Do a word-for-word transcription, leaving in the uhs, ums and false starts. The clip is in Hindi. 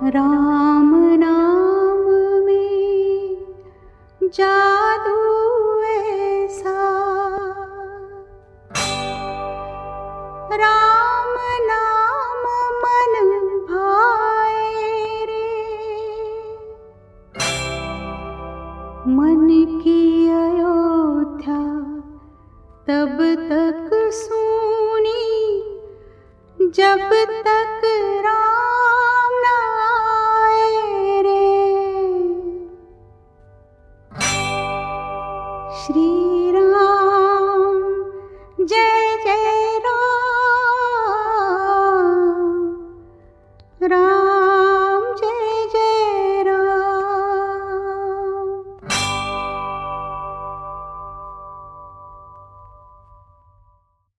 राम नाम में जादू ऐसा, राम नाम मन भाए रे, मन की अयोध्या तब तक सुनी जब तक राम न आए रे। श्री